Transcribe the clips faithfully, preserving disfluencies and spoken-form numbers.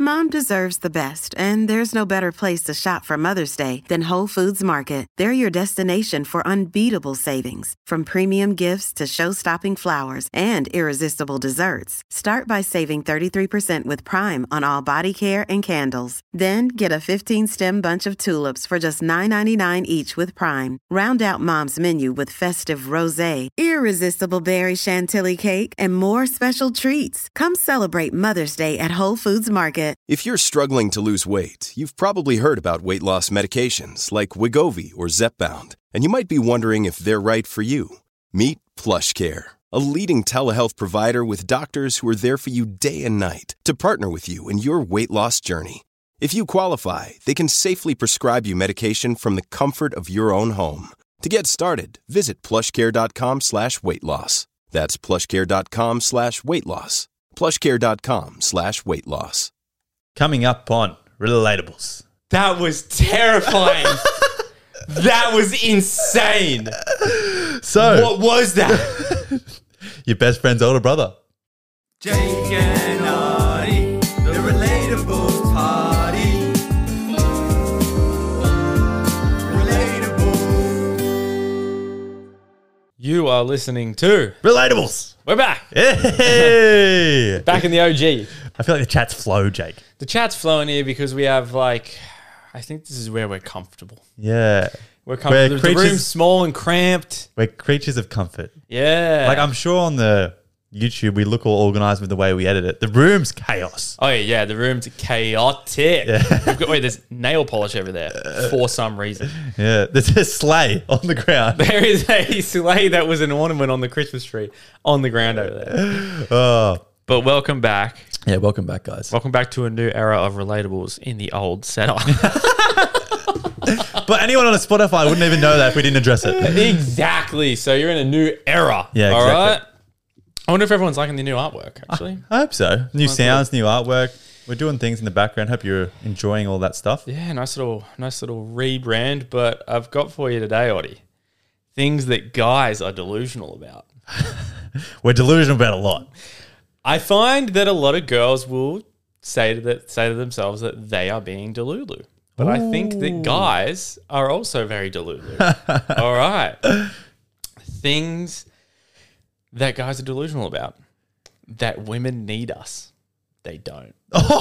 Mom deserves the best, and there's no better place to shop for Mother's Day than Whole Foods Market. They're your destination for unbeatable savings, from premium gifts to show-stopping flowers and irresistible desserts. Start by saving thirty-three percent with Prime on all body care and candles. Then get a fifteen-stem bunch of tulips for just nine ninety-nine each with Prime. Round out Mom's menu with festive rosé, irresistible berry chantilly cake, and more special treats. Come celebrate Mother's Day at Whole Foods Market. If you're struggling to lose weight, you've probably heard about weight loss medications like Wegovy or Zepbound, and you might be wondering if they're right for you. Meet PlushCare, a leading telehealth provider with doctors who are there for you day and night to partner with you in your weight loss journey. If you qualify, they can safely prescribe you medication from the comfort of your own home. To get started, visit plushcare.com slash weight loss. That's plushcare.com slash weight loss. plushcare.com slash weight loss. Coming up on Relatables. That was terrifying. That was insane. So, what was that? Your best friend's older brother. Jake and Artie, the Relatables party. Relatable. You are listening to Relatables. We're back. Hey! Back in the O G. I feel like the chat's flow, Jake. The chat's flowing here because we have like, I think this is where we're comfortable. Yeah. We're comfortable. We're the creatures- room's small and cramped. We're creatures of comfort. Yeah. Like, I'm sure on the YouTube, we look all organized with the way we edit it. The room's chaos. Oh, yeah. The room's chaotic. Yeah. We've got, wait, there's nail polish over there for some reason. Yeah. There's a sleigh on the ground. There is a sleigh that was an ornament on the Christmas tree on the ground over there. Oh. But welcome back. Yeah, welcome back, guys. Welcome back to a new era of Relatables in the old setup. But anyone on a Spotify wouldn't even know that if we didn't address it. Exactly. So you're in a new era. Yeah, All exactly. right. I wonder if everyone's liking the new artwork, actually. I hope so. New Sounds sounds, new artwork. We're doing things in the background. Hope you're enjoying all that stuff. Yeah, nice little nice little rebrand. But I've got for you today, Audie, things that guys are delusional about. We're delusional about a lot. I find that a lot of girls will say to that say to themselves that they are being delulu. But I think that guys are also very delulu. All right. Things that guys are delusional about. That women need us. They don't.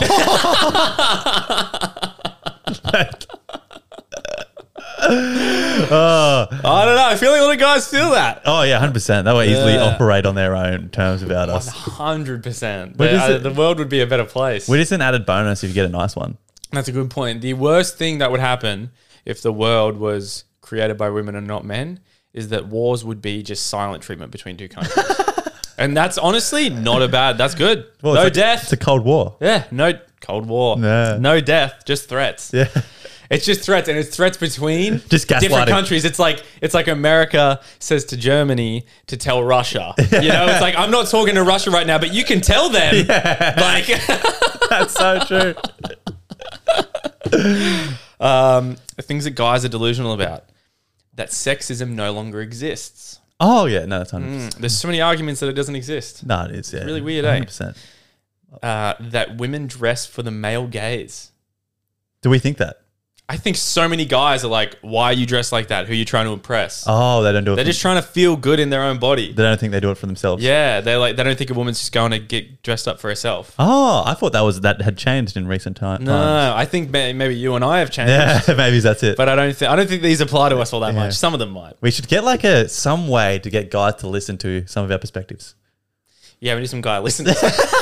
Oh, I don't know. I feel like a lot of guys feel that. oh yeah, one hundred percent. That way easily Yeah. operate on their own terms about us. one hundred percent. But is The, uh, it- the world would be a better place. We're just an added bonus if you get a nice one. That's a good point. The worst thing that would happen if the world was created by women and not men is that wars would be just silent treatment between two countries. And that's honestly not a bad. That's good. Well, no it's a- death. It's a Cold War. yeah, no Cold War. Nah. No death, just threats. Yeah. It's just threats, and it's threats between Just different gaslighting. countries. It's like it's like America says to Germany to tell Russia. You know, it's like I'm not talking to Russia right now, but you can tell them. Like That's so true. um, things that guys are delusional about. That sexism no longer exists. Oh yeah, no, that's one hundred percent. Mm, there's so many arguments that it doesn't exist. No, it is. Yeah. really weird, eh? one hundred percent. Uh, that women dress for the male gaze. Do we think that? I think so many guys are like, why are you dressed like that? Who are you trying to impress? Oh, they don't do it. They're for, just trying to feel good in their own body. They don't think they do it for themselves. Yeah, they're like they don't think a woman's just going to get dressed up for herself. Oh, I thought that was that had changed in recent time. No, times. I think may- maybe you and I have changed. Yeah, maybe that's it. But I don't think I don't think these apply to us all that Yeah. much. Some of them might. We should get like a some way to get guys to listen to some of our perspectives. Yeah, we need some guy listening.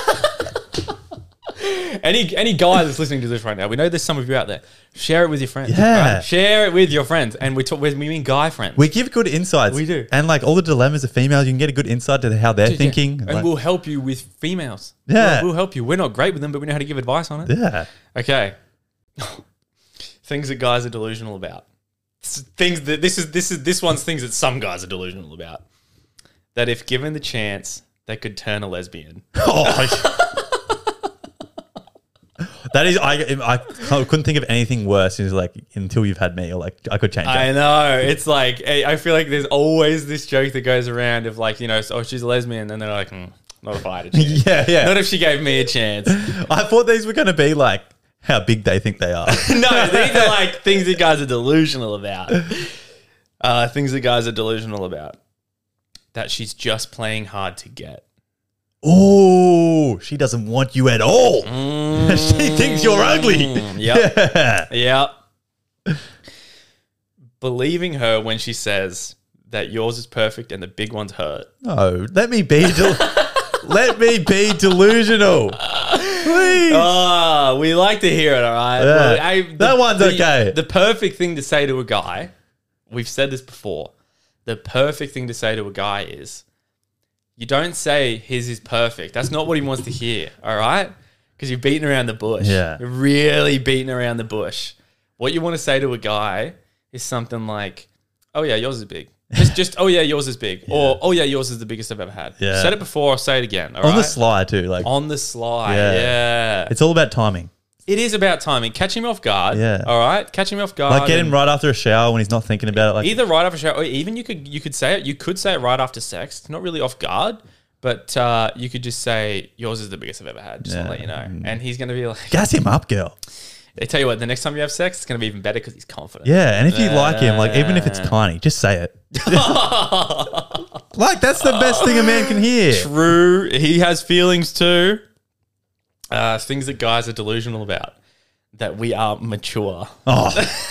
Any any guy that's listening to this right now, we know there's some of you out there. Share it with your friends. Yeah. right? Share it with your friends, and we talk. We mean guy friends. We give good insights. We do. And like all the dilemmas of females, you can get a good insight to how they're Yeah. thinking. and Like- we'll help you with females. Yeah. we'll, we'll help you. We're not great with them, but we know how to give advice on it. yeah. Okay. Things that guys are delusional about. S- Things that this is this is this one's things that some guys are delusional about. That if given the chance, they could turn a lesbian. Oh, that is, I, I couldn't think of anything worse. It's like, until you've had me, or like, I could change I it. know. It's like I I feel like there's always this joke that goes around of like, you know, oh, she's a lesbian, and they're like, mm, Not if I had a chance. Yeah, yeah. Not if she gave me a chance. I thought these were going to be like how big they think they are. No, these are like things that guys are delusional about. Uh, things that guys are delusional about. That she's just playing hard to get. Oh, she doesn't want you at all. Mm. She thinks you're ugly. Yep. Yeah. Yep. Believing her when she says that yours is perfect and the big one's hurt. No, let me be. Del- let me be delusional. Please. Oh, we like to hear it, all right? Yeah. Well, I- the- That one's the- okay. The perfect thing to say to a guy, we've said this before, the perfect thing to say to a guy is, you don't say his is perfect. That's not what he wants to hear, all right? Because you're beating around the bush. Yeah. You're really beating around the bush. What you want to say to a guy is something like, oh yeah, yours is big. Just, just oh yeah, yours is big. Or, oh yeah, yours is the biggest I've ever had. Yeah. Said it before, I'll say it again, all On right? the slide too. Like On the slide, Yeah. yeah. it's all about timing. It is about timing. Catch him off guard. Yeah. All right. Catch him off guard. Like get him and right after a shower when he's not thinking about it. Like Either right after shower, or even you could you could say it. You could say it right after sex. Not really off guard, but uh, you could just say yours is the biggest I've ever had. Just to Yeah. let you know. And he's gonna be like, gas him up, girl. I tell you what. The next time you have sex, it's gonna be even better because he's confident. Yeah, and if you like him, like even if it's tiny, just say it. Like that's the best thing a man can hear. True. He has feelings too. Uh, things that guys are delusional about. That we are mature. Oh.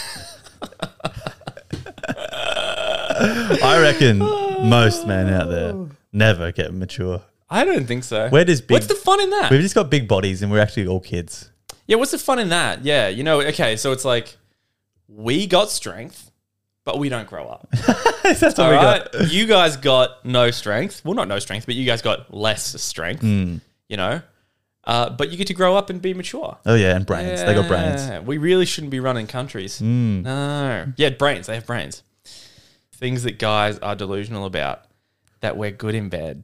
I reckon most men out there never get mature. I don't think so. We're just big. What's the fun in that? We've just got big bodies and we're actually all kids. Yeah, what's the fun in that? Yeah, you know, okay, so it's like we got strength, but we don't grow up. That's what All we right? got. You guys got no strength. Well, not no strength, but you guys got less strength, Hmm. you know? Uh, but you get to grow up and be mature. Oh yeah, and brains. They got brains. Yeah, we really shouldn't be running countries. Hmm. No. Yeah, brains. They have brains. Things that guys are delusional about. That we're good in bed.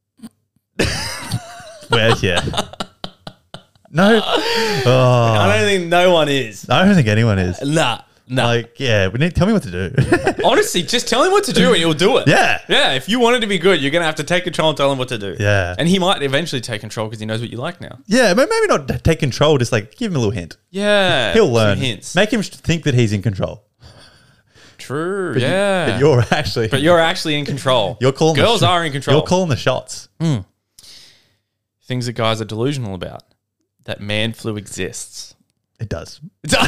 Well, yeah. No. Oh, I don't think no one is. I don't think anyone is. Nah. Nah. Like, yeah, we need. Tell me what to do. Honestly, just tell him what to do and he'll do it. Yeah. Yeah, if you want it to be good, you're going to have to take control and tell him what to do. Yeah. And he might eventually take control because he knows what you like now. Yeah, but maybe not take control. Just like give him a little hint. Yeah. He'll some learn. hints. Make him think that he's in control. True. But you- yeah. but you're actually. But you're actually in control. You're calling. the Girls sh- are in control. You're calling the shots. Things that guys are delusional about. That man flu exists. It does.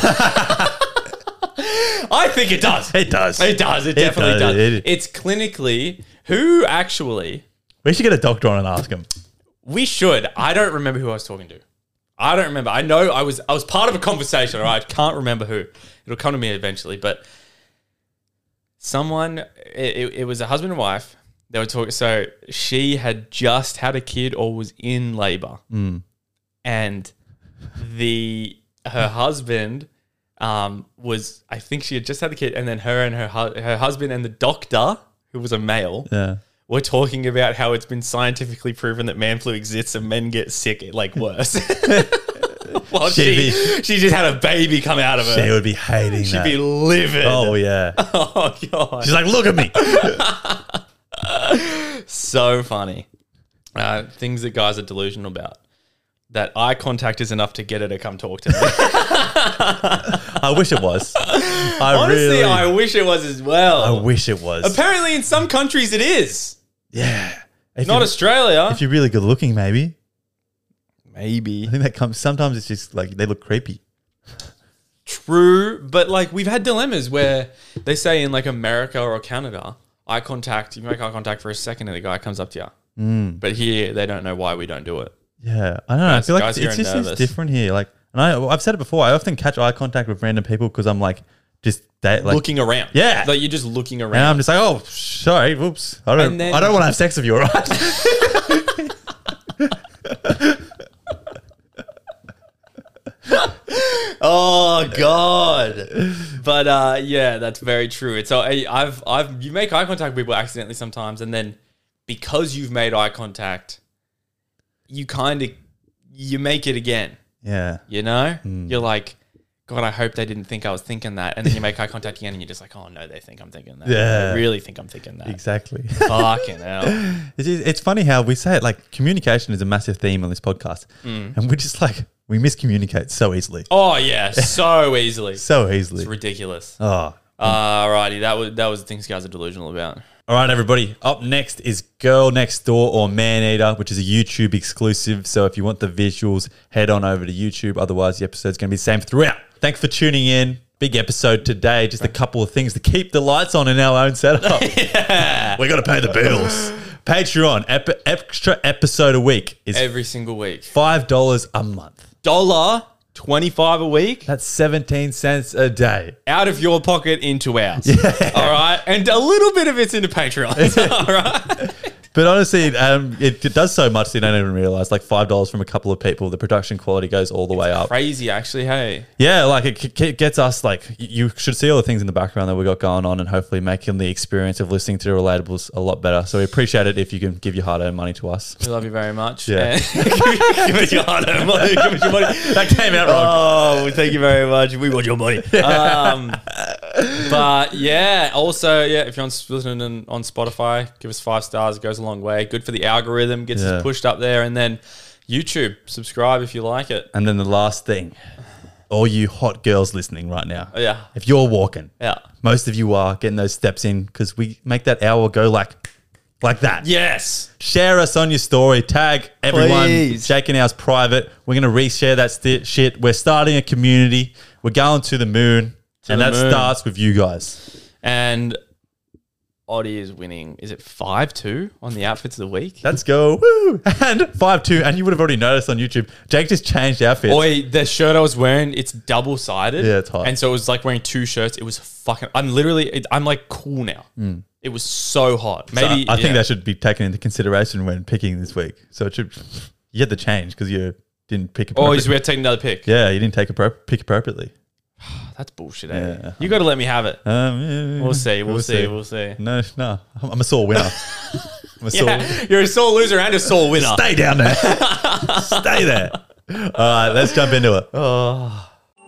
I think it does. It does. It does. It definitely does. does. It- It's clinically who actually We should get a doctor on and ask him. we should. I don't remember who I was talking to. I don't remember. I know I was I was part of a conversation. All right, can't remember who. It'll come to me eventually. But someone, it, it, it was a husband and wife. They were talking. So she had just had a kid or was in labor, and the her husband um, was. I think she had just had a kid, and then her and her hu- her husband and the doctor, who was a male, Yeah. we're talking about how it's been scientifically proven that man flu exists and men get sick like worse. Well, she, She'd she just had a baby come out of her. She would be hating She'd that. be livid. Oh yeah. Oh, God. She's like, look at me. So funny. Uh, things that guys are delusional about. That eye contact is enough to get her to come talk to me. I wish it was. I Honestly, really. I wish it was as well. I wish it was. Apparently, in some countries, it is. Yeah. If Not you- Australia. If you're really good looking, maybe. Maybe. I think that comes. Sometimes it's just like they look creepy. True, but like we've had dilemmas where they say in like America or Canada, eye contact, you make eye contact for a second and the guy comes up to you. Mm. But here, they don't know why we don't do it. Yeah, I don't know. Guys- I feel like guys it's, here it's are just it's nervous. different here. Like, and I, I've said it before. I often catch eye contact with random people because I'm like, just they, like, Looking around. Yeah. Like you're just looking and around. I'm just like, oh, sorry, whoops. I don't. And then- I don't want to have sex with you, all right? Oh God! But uh, yeah, that's very true. It's so I, I've I've you make eye contact with people accidentally sometimes, and then because you've made eye contact, you kind of you make it again. Yeah. You know, Hmm. you're like, God, I hope they didn't think I was thinking that. And then you make eye contact again and you're just like, oh no, they think I'm thinking that. Yeah. They really think I'm thinking that. Exactly. Fucking hell. It's, it's funny how we say it, like communication is a massive theme on this podcast. Mm. And we're just like, we miscommunicate so easily. Oh yeah, so easily. So easily. It's ridiculous. Oh. Alrighty, that was that was the things guys are delusional about. All right, everybody. Up next is Girl Next Door or Man Eater, which is a YouTube exclusive. So if you want the visuals, head on over to YouTube. Otherwise, the episode's going to be the same throughout. Thanks for tuning in. Big episode today. Just a couple of things to keep the lights on in our own setup. Yeah. We got to pay the bills. Patreon, ep- extra episode a week is Every single week. five dollars a month. Dollar twenty-five a week That's seventeen cents a day. out of your pocket into ours. Yeah. All right. And a little bit of it's into Patreon. All right. But honestly, um, it, it does so much that you don't even realize. Like five dollars from a couple of people, the production quality goes all the way up. Crazy, actually. Hey. Yeah, like it, c- gets us like you should see all the things in the background that we got going on, and hopefully making the experience of listening to the Relatables a lot better. So we appreciate it if you can give your hard-earned money to us. We love you very much. Yeah. And- give us your hard-earned money. Give us your money. That came out wrong. Oh, well, thank you very much. We want your money. Um, but yeah, also, yeah, if you're on, listening on, on Spotify, give us five stars. It goes a long way. Good for the algorithm. Gets Yeah. us pushed up there. And then YouTube, subscribe if you like it. And then the last thing, all you hot girls listening right now, Oh, yeah. if you're walking, Yeah. most of you are getting those steps in because we make that hour go like like that. Yes. Share us on your story. Tag everyone. Please. Jake and ours private. We're going to reshare that st- shit. We're starting a community. We're going to the moon. To and the that moon. starts with you guys. And Oddie is winning. Is it five two on the outfits of the week? Let's go. Woo. And five two. And you would have already noticed on YouTube, Jake just changed outfits. Oi, the shirt I was wearing, it's double sided. Yeah, it's hot. And so it was like wearing two shirts. It was fucking. I'm literally. It, I'm like cool now. It was so hot. So Maybe I think yeah. that should be taken into consideration when picking this week. So it should. You had to change because you didn't pick Oh, appropriately. so we have to take another pick. Yeah, you didn't take a pro- pick appropriately. That's bullshit. Eh? Yeah. You got to let me have it. Um, yeah, We'll see. We'll, see. We'll see. No, no, I'm I'm a sore winner. I'm a sore. Yeah, you're a sore loser and a sore winner. Stay down there. Stay there. All right, let's jump into it. Oh.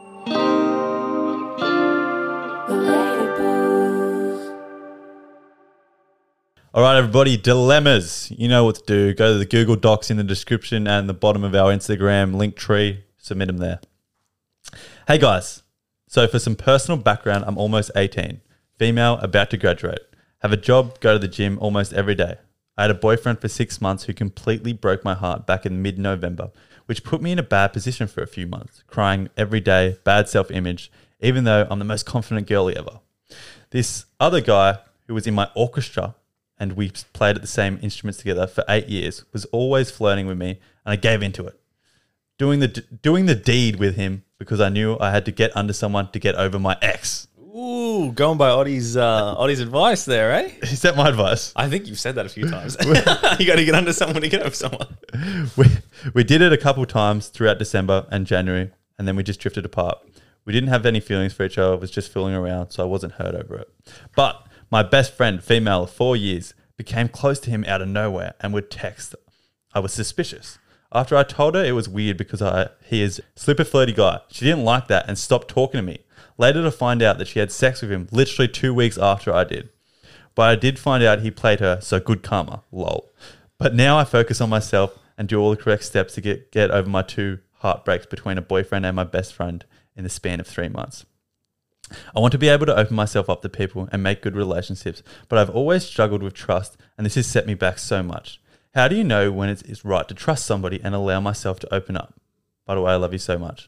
All right, everybody, dilemmas. You know what to do. Go to the Google Docs in the description and the bottom of our Instagram link tree. Submit them there. Hey, guys. So for some personal background, I'm almost eighteen. Female, about to graduate. Have a job, go to the gym almost every day. I had a boyfriend for six months who completely broke my heart back in mid-November, which put me in a bad position for a few months, crying every day, bad self-image, even though I'm the most confident girlie ever. This other guy who was in my orchestra and we played at the same instruments together for eight years was always flirting with me, and I gave into it. Doing the doing the deed with him because I knew I had to get under someone to get over my ex. Ooh, going by Oddie's uh, Oddie's advice there, eh? Is that my advice? I think you've said that a few times. You got to get under someone to get over someone. We, we did it a couple times throughout December and January, and then we just drifted apart. We didn't have any feelings for each other. It was just fooling around, so I wasn't hurt over it. But my best friend, female of four years, became close to him out of nowhere and would text. I was suspicious. After I told her it was weird because I he is a super flirty guy, she didn't like that and stopped talking to me. Later to find out that she had sex with him literally two weeks after I did. But I did find out he played her, so good karma, lol. But now I focus on myself and do all the correct steps to get, get over my two heartbreaks between a boyfriend and my best friend in the span of three months. I want to be able to open myself up to people and make good relationships, but I've always struggled with trust, and this has set me back so much. How do you know when it's, it's right to trust somebody and allow myself to open up? By the way, I love you so much.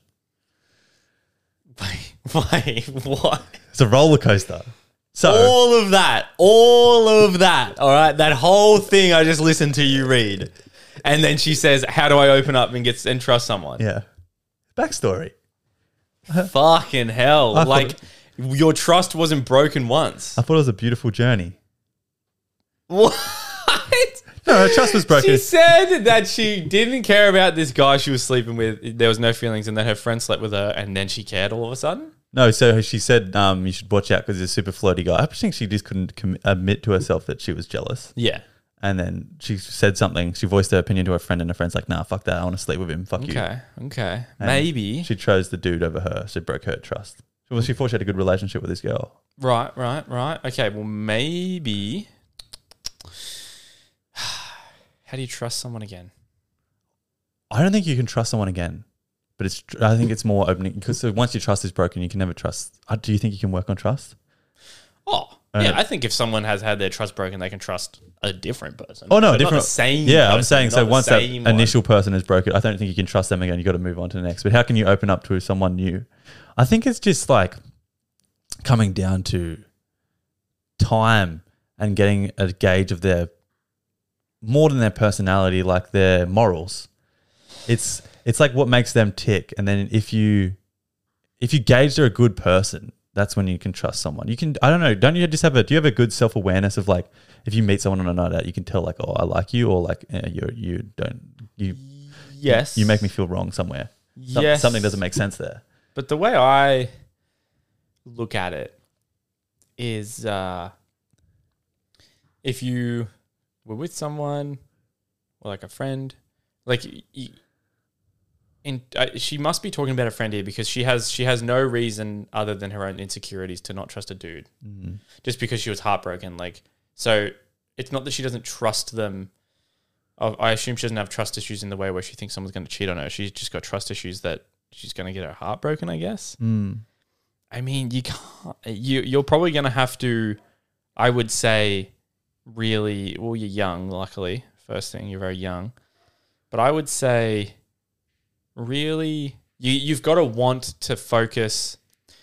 Wait, what? It's a roller coaster. So, All of that. All of that. All right. That whole thing I just listened to you read. And then she says, how do I open up and get and trust someone? yeah. Backstory. Fucking hell. I thought- Like, your trust wasn't broken once. I thought it was a beautiful journey. What? No, her trust was broken. She said that she didn't care about this guy she was sleeping with. There was no feelings, and then her friend slept with her, and then she cared all of a sudden. No, so she said um, you should watch out because he's a super flirty guy. I think she just couldn't com- admit to herself that she was jealous. Yeah. and then she said something. She voiced her opinion to her friend, and her friend's like, "Nah, fuck that. I want to sleep with him. Fuck you." Okay, okay. And Maybe. she chose the dude over her. So it broke her trust. Well, she thought she had a good relationship with this girl. Right, right, right. Okay, well, maybe. How do you trust someone again? I don't think you can trust someone again, but it's. I think it's more opening because so once your trust is broken, you can never trust. Uh, Do you think you can work on trust? Oh, Uh, yeah. I think if someone has had their trust broken, they can trust a different person. Oh no, But different. Not the same. Yeah, I'm person, saying so. not the Once that same one. initial person is broken, I don't think you can trust them again. You got to move on to the next. But how can you open up to someone new? I think it's just like coming down to time and getting a gauge of their more than their personality, like their morals. It's it's like what makes them tick, and then if you if you gauge they're a good person, that's when you can trust someone. You can I don't know. Don't you just have a do you have a good self awareness of like if you meet someone on a night out, you can tell like oh I like you or like eh, you you don't you Yes. you make me feel wrong somewhere. Some- Yes. Something doesn't make sense there. But the way I look at it is uh, if you were with someone or like a friend, like y- in, uh, she must be talking about a friend here because she has she has no reason other than her own insecurities to not trust a dude just because she was heartbroken. Like, so it's not that she doesn't trust them. I I assume she doesn't have trust issues in the way where she thinks someone's going to cheat on her. She's just got trust issues that she's going to get her heart broken, I guess. Mm. I mean, you can't. You you're probably going to have to. I would say, really. Well, you're young. Luckily, first thing, you're very young. But I would say, really, you you've got to want to focus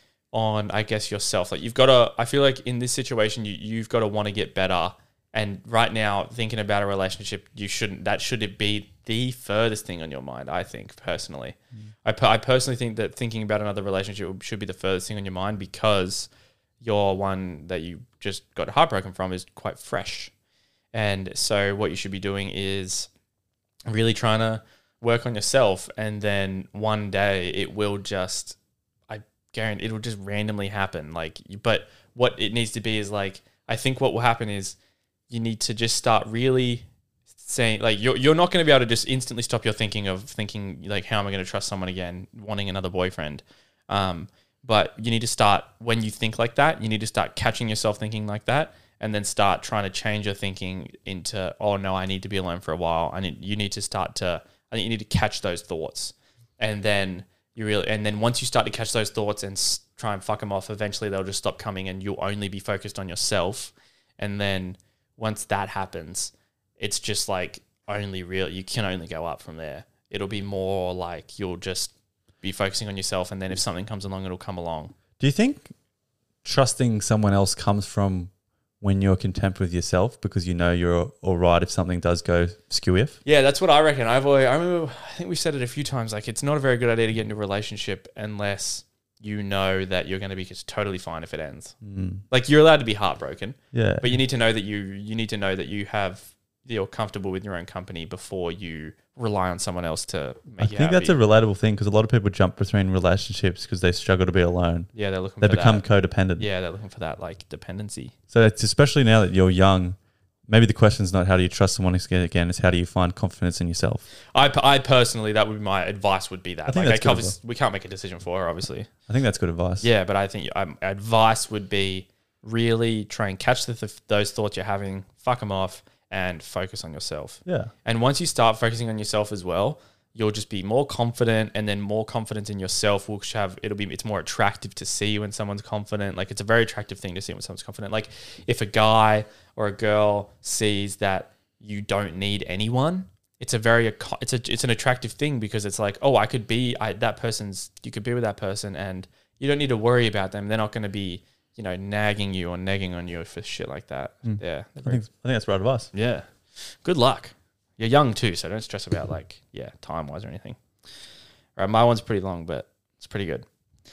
on, I guess, yourself. Like you've got to. I feel like in this situation, you you've got to want to get better. And right now, thinking about a relationship, you shouldn't. That should be the furthest thing on your mind. I think personally, mm. I per, I personally think that thinking about another relationship should be the furthest thing on your mind because your one that you just got heartbroken from is quite fresh, and so what you should be doing is really trying to work on yourself, and then one day it will just, I guarantee, it'll just randomly happen. Like, but what it needs to be is like, I think what will happen is. You need to just start really saying, like, you're you're not going to be able to just instantly stop your thinking of thinking, like, how am I going to trust someone again, wanting another boyfriend. Um, but you need to start, when you think like that, you need to start catching yourself thinking like that and then start trying to change your thinking into, oh, no, I need to be alone for a while. I need, you need to start to, I think you need to catch those thoughts. And then you really, and then once you start to catch those thoughts and s- try and fuck them off, eventually they'll just stop coming and you'll only be focused on yourself. And then once that happens, it's just like only real, you can only go up from there. It'll be more like you'll just be focusing on yourself, and then if something comes along, it'll come along. Do you think trusting someone else comes from when you're content with yourself because you know you're all right if something does go skew-if? Yeah, that's what I reckon. I've always, I remember, I think we've said it a few times, like it's not a very good idea to get into a relationship unless you know that you're going to be just totally fine if it ends. Mm. Like you're allowed to be heartbroken, Yeah. but you need to know that you you need to know that you have you're comfortable with your own company before you rely on someone else to make I you think happy. that's a relatable thing because a lot of people jump between relationships because they struggle to be alone. yeah, they're looking. They for become that. codependent. Yeah, they're looking for that like dependency. So it's especially now that you're young, maybe the question's not how do you trust someone again, it's how do you find confidence in yourself? I, I personally, that would be my advice. Would be that. I think like, that's I good can't, advice. we can't make a decision for her, obviously. I think that's good advice. Yeah, but I think um, advice would be really try and catch the th- those thoughts you're having, fuck them off, and focus on yourself. Yeah. And once you start focusing on yourself as well, you'll just be more confident, and then more confidence in yourself will have, it'll be, it's more attractive to see when someone's confident. Like it's a very attractive thing to see when someone's confident. Like if a guy or a girl sees that you don't need anyone, it's a very, it's a, it's an attractive thing because it's like, oh, I could be, I, that person's, you could be with that person and you don't need to worry about them. They're not going to be, you know, nagging you or negging on you for shit like that. Mm. Yeah. I think, I think that's right advice. Yeah. Good luck. You're young too, so don't stress about like, yeah, time-wise or anything. All right, my one's pretty long, but it's pretty good.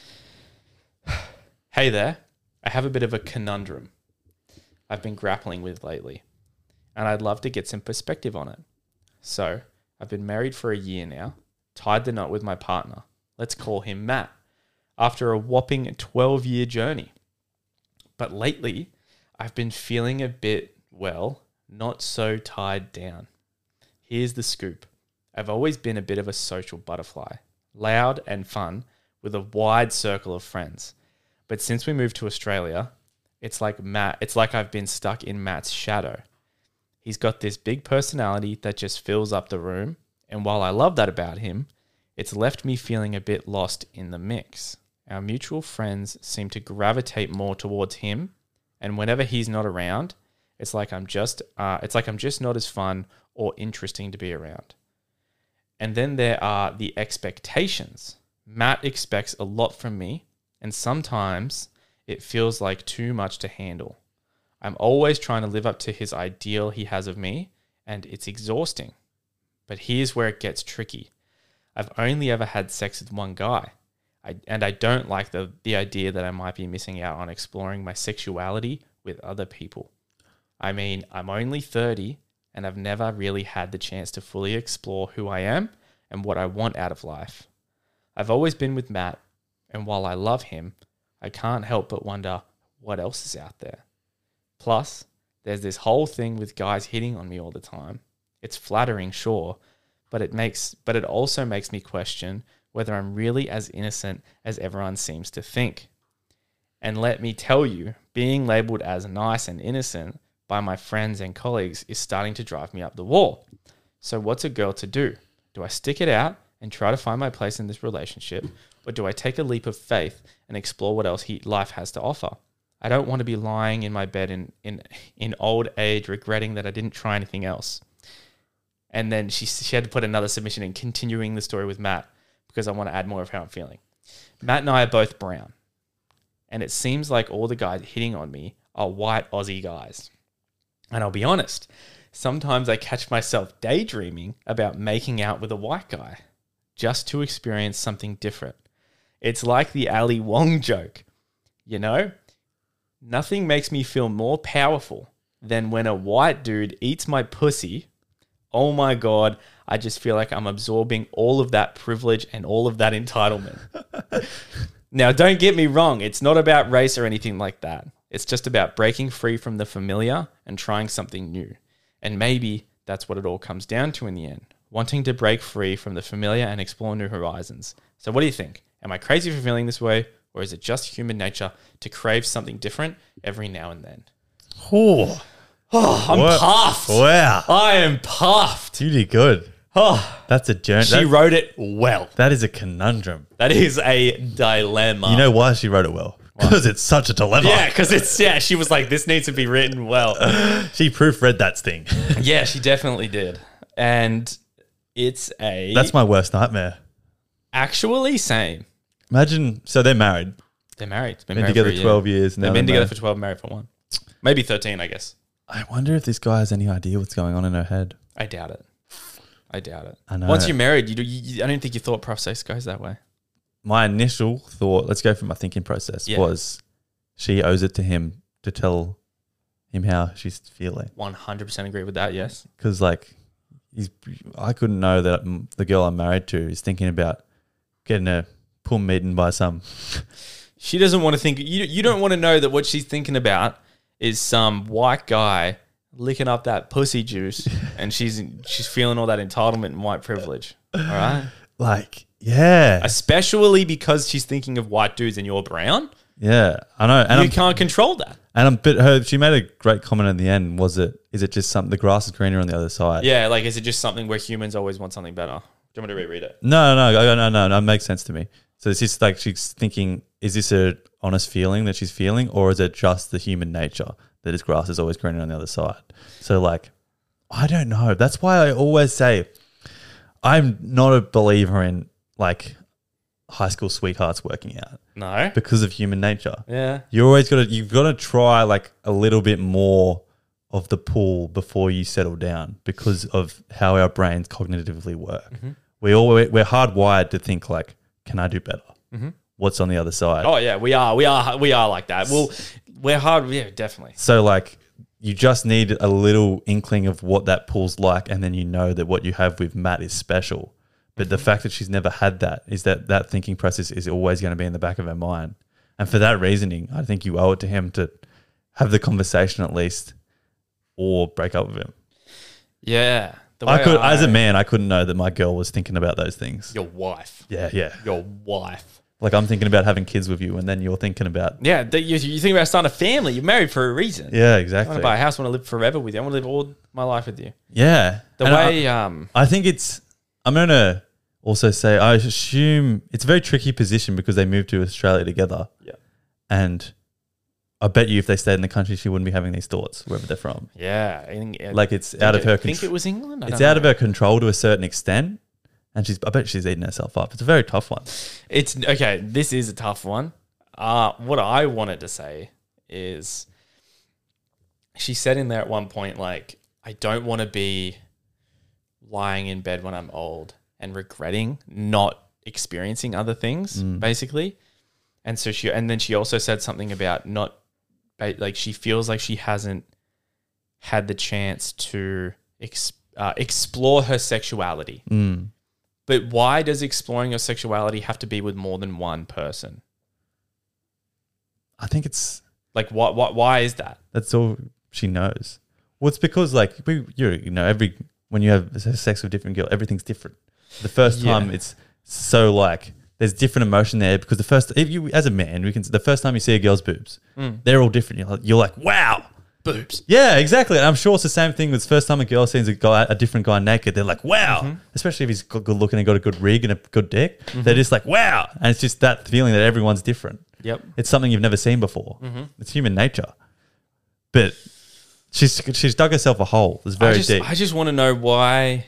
Hey there. I have a bit of a conundrum I've been grappling with lately, and I'd love to get some perspective on it. So, I've been married for a year now, tied the knot with my partner. Let's call him Matt, after a whopping twelve-year journey. But lately, I've been feeling a bit, well, not so tied down. Here's the scoop. I've always been a bit of a social butterfly, loud and fun, with a wide circle of friends. But since we moved to Australia, it's like Matt, it's like I've been stuck in Matt's shadow. He's got this big personality that just fills up the room, and while I love that about him, it's left me feeling a bit lost in the mix. Our mutual friends seem to gravitate more towards him, and whenever he's not around, it's like I'm just uh, it's like I'm just not as fun or interesting to be around. And then there are the expectations. Matt expects a lot from me, and sometimes it feels like too much to handle. I'm always trying to live up to his ideal he has of me, and it's exhausting. But here's where it gets tricky. I've only ever had sex with one guy, I, and I don't like the, the idea that I might be missing out on exploring my sexuality with other people. I mean, I'm only thirty, and I've never really had the chance to fully explore who I am and what I want out of life. I've always been with Matt, and while I love him, I can't help but wonder what else is out there. Plus, there's this whole thing with guys hitting on me all the time. It's flattering, sure, but it makes but it also makes me question whether I'm really as innocent as everyone seems to think. And let me tell you, being labelled as nice and innocent by my friends and colleagues is starting to drive me up the wall. So what's a girl to do? Do I stick it out and try to find my place in this relationship, or do I take a leap of faith and explore what else he, life has to offer? I don't want to be lying in my bed in, in, in old age regretting that I didn't try anything else. And then she, she had to put another submission in, continuing the story with Matt, because I want to add more of how I'm feeling. Matt and I are both brown, and it seems like all the guys hitting on me are white Aussie guys. And I'll be honest, sometimes I catch myself daydreaming about making out with a white guy just to experience something different. It's like the Ali Wong joke, you know? Nothing makes me feel more powerful than when a white dude eats my pussy. Oh my God, I just feel like I'm absorbing all of that privilege and all of that entitlement. Now, don't get me wrong. It's not about race or anything like that. It's just about breaking free from the familiar and trying something new. And maybe that's what it all comes down to in the end. Wanting to break free from the familiar and explore new horizons. So what do you think? Am I crazy for feeling this way? Or is it just human nature to crave something different every now and then? Oh, Oh, I'm What? puffed. Wow. I am puffed. You did good. Oh, That's a journey. she That, wrote it well. that is a conundrum. That is a dilemma. You know why she wrote it well? Because it's such a dilemma. Yeah, because it's, yeah, she was like, this needs to be written well. She proofread that thing. Yeah, she definitely did. And it's a... That's my worst nightmare. Actually, same. Imagine, so they're married. They're married. Been, Been married together for a year. twelve years. And They've now been they're together married. for twelve, married for one. Maybe thirteen, I guess. I wonder if this guy has any idea what's going on in her head. I doubt it. I doubt it. I know. Once you're married, you, do, you I don't think your thought process goes that way. My initial thought, let's go from my thinking process, Yeah. was she owes it to him to tell him how she's feeling. one hundred percent agree with that, yes. Because, like, he's, I couldn't know that mm, the girl I'm married to is thinking about getting her pum eaten by some. She doesn't want to think... You, you don't want to know that what she's thinking about is some white guy licking up that pussy juice and she's she's feeling all that entitlement and white privilege. All right? Like, yeah. Especially because she's thinking of white dudes and you're brown. Yeah, I know. And you I'm, can't control that. and I'm bit her. She made a great comment at the end. Was it, is it just something, the grass is greener on the other side? Yeah, like, is it just something where humans always want something better? Do you want me to reread it? No, no, no, no, no, no. It makes sense to me. So it's just like she's thinking, is this a honest feeling that she's feeling, or is it just the human nature that his grass is always greener on the other side? So, like, I don't know. That's why I always say I'm not a believer in, like, high school sweethearts working out No. because of human nature. Yeah. You always got to, you've got to try like a little bit more of the pool before you settle down because of how our brains cognitively work. Mm-hmm. We all, we're hardwired to think like, can I do better? Mm-hmm. What's on the other side? Oh, yeah, we are. We are. We are like that. Well, we're hard. Yeah, definitely. So like you just need a little inkling of what that pool's like, and then you know that what you have with Matt is special. But Mm-hmm. the fact that she's never had that is that that thinking process is always going to be in the back of her mind. And for that reasoning, I think you owe it to him to have the conversation at least or break up with him. Yeah. The I way could, as a man, I couldn't know that my girl was thinking about those things. Your wife. Yeah, yeah. Your wife. Like I'm thinking about having kids with you, and then you're thinking about Yeah, th- you, you think about starting a family. You're married for a reason. yeah, I exactly. want to buy a house. I want to live forever with you. I want to live all my life with you. Yeah, The And way, I, um, I think it's. I'm gonna also say I assume it's a very tricky position because they moved to Australia together. Yeah. And I bet you if they stayed in the country, she wouldn't be having these thoughts wherever they're from. yeah, I think, I Like it's think out of it- her I think control. it was England. I It's don't out know. of her control to a certain extent, and she's. I bet she's eating herself up. It's a very tough one. It's okay. This is a tough one. Uh, what I wanted to say is, she said in there at one point, like, I don't want to be lying in bed when I'm old and regretting not experiencing other things, basically. And so she, and then she also said something about not, ba- like, she feels like she hasn't had the chance to ex- uh, explore her sexuality. Mm. But why does exploring your sexuality have to be with more than one person? I think it's Like, what? What? Why is that? that's all she knows. Well, it's because like we, you you know, every when you have sex with a different girl, everything's different. The first Yeah. time, it's so like there's different emotion there because the first, if you as a man, we can the first time you see a girl's boobs, they're all different. You're like, you're like, wow, Boobs. yeah, exactly. And I'm sure it's the same thing with the first time a girl sees a guy, a different guy naked. They're like, wow, Mm-hmm. especially if he's good good looking and got a good rig and a good dick. They're just like, wow, and it's just that feeling that everyone's different. Yep. It's something you've never seen before. Mm-hmm. It's human nature. But she's she's dug herself a hole. It's very I just, deep. I just want to know why.